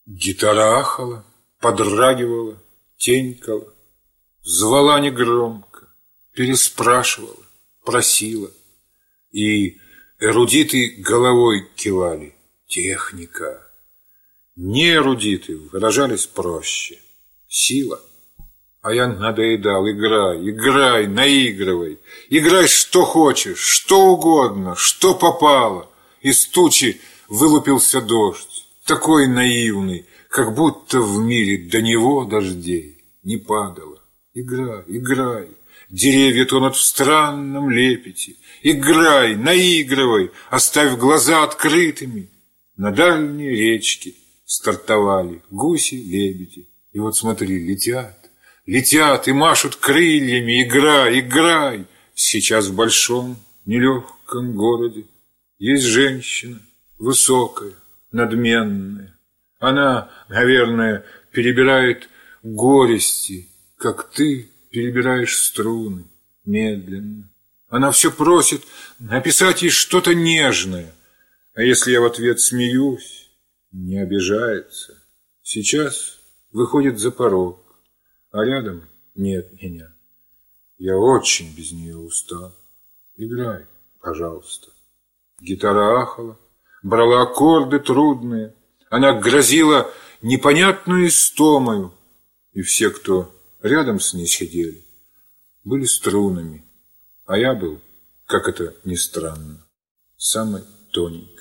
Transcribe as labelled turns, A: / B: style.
A: Гитара ахала, подрагивала, тенькала, звала негромко, переспрашивала, просила. И эрудиты головой кивали: техника. Неэрудиты выражались проще: сила. А я надоедал: играй, играй, наигрывай, играй что хочешь, что угодно, что попало. Из тучи вылупился дождь, такой наивный, как будто в мире до него дождей не падало. Играй, играй, деревья тонут в странном лепете. Играй, наигрывай, оставь глаза открытыми. На дальней речке стартовали гуси-лебеди. И вот смотри, летят, летят и машут крыльями. Играй, играй. Сейчас в большом нелегком городе есть женщина высокая, надменная. Она, наверное, перебирает горести, как ты перебираешь струны, медленно. Она все просит написать ей что-то нежное. А если я в ответ смеюсь, не обижается. Сейчас выходит за порог, а рядом нет меня. Я очень без нее устал. Играй, пожалуйста. Гитара ахала, брала аккорды трудные. Она грозила непонятную истомою. И все, кто рядом с ней сидели, были струнами. А я был, как это ни странно, самой тоненькой.